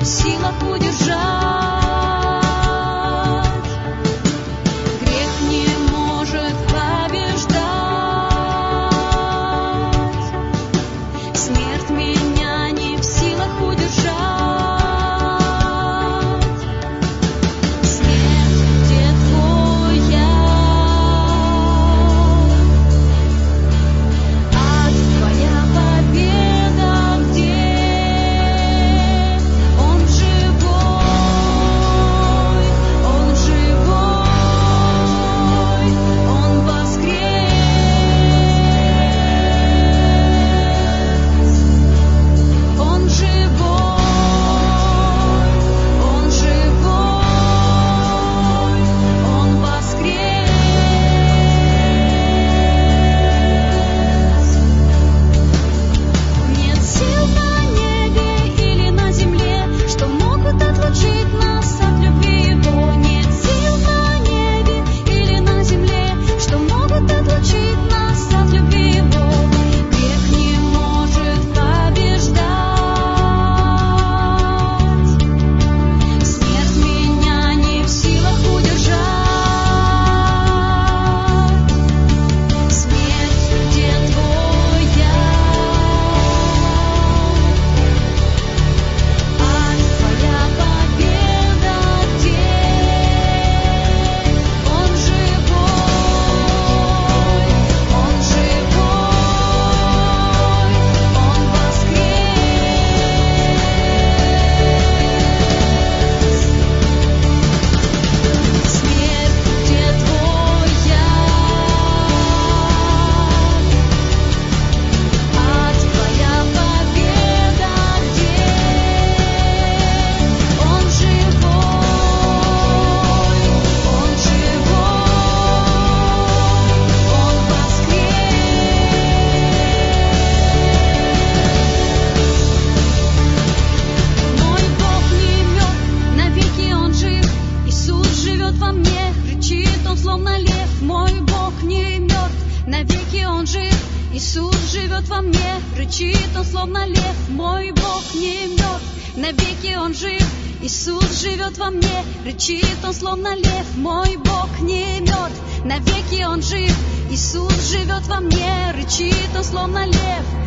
в силах удержать. Грех не может побеждать. Смерть меня не в силах удержать. Смерть, где твой яд? Ад, твоя победа где? Он живой, он живой, он воскрес. Он живой, он живой, он воскрес. Нет сил на небе или на земле, что могут отлучить нас от любви Его. Нет сил на небе или на земле, что могут отлучить нас от любви Его. Грех не может побеждать. Смерть меня не в силах удержать. Смерть, где твой яд? Ад, твоя победа где? Он живой, он живой, он воскрес. Смерть, где твой яд? Ад, твоя победа где? Он живой, он воскрес. Мой Бог не мертв, навеки Он жив. Иисус живет во мне, рычит Он словно лев. Мой Бог не мертв, навеки Он жив. Иисус живет во мне, рычит Он словно лев. Мой Бог не мертв, навеки Он жив. Иисус живет во мне, рычит Он словно лев. Мой Бог не мертв, навеки Он жив. Иисус живет во мне, рычит Он словно лев.